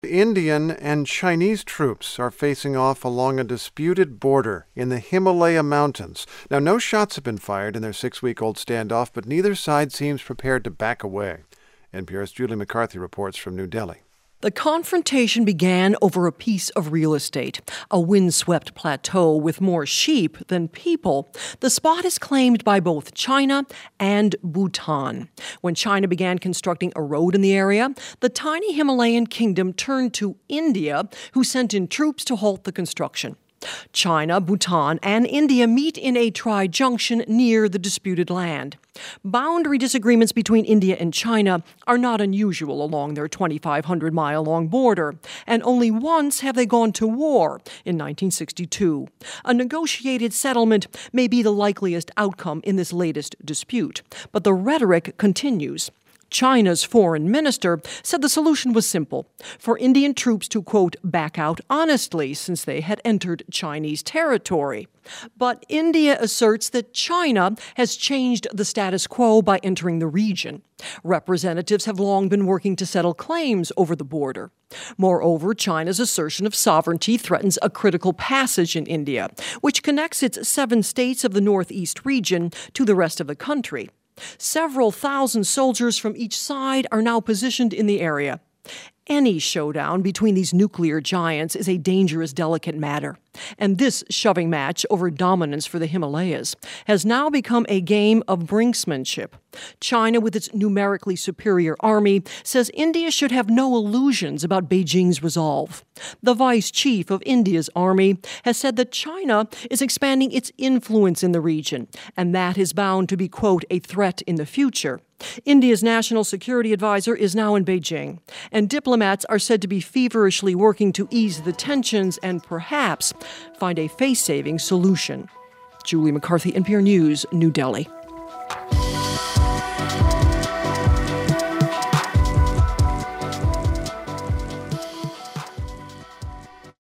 Indian and Chinese troops are facing off along a disputed border in the Himalaya Mountains. Now, no shots have been fired in their 6-week-old standoff, but neither side seems prepared to back away. NPR's Julie McCarthy reports from New Delhi. The confrontation began over a piece of real estate, a windswept plateau with more sheep than people. The spot is claimed by both China and Bhutan. When China began constructing a road in the area, the tiny Himalayan kingdom turned to India, who sent in troops to halt the construction. China, Bhutan, and India meet in a tri-junction near the disputed land. Boundary disagreements between India and China are not unusual along their 2,500-mile-long border, and only once have they gone to war, in 1962. A negotiated settlement may be the likeliest outcome in this latest dispute, but the rhetoric continues. China's foreign minister said the solution was simple: for Indian troops to, quote, back out honestly since they had entered Chinese territory. But India asserts that China has changed the status quo by entering the region. Representatives have long been working to settle claims over the border. Moreover, China's assertion of sovereignty threatens a critical passage in India, which connects its 7 states of the northeast region to the rest of the country. Several thousand soldiers from each side are now positioned in the area. Any showdown between these nuclear giants is a dangerous, delicate matter. And this shoving match over dominance for the Himalayas has now become a game of brinksmanship. China, with its numerically superior army, says India should have no illusions about Beijing's resolve. The vice chief of India's army has said that China is expanding its influence in the region, and that is bound to be, quote, a threat in the future. India's national security advisor is now in Beijing, and diplomats are said to be feverishly working to ease the tensions and perhaps find a face-saving solution. Julie McCarthy, NPR News, New Delhi.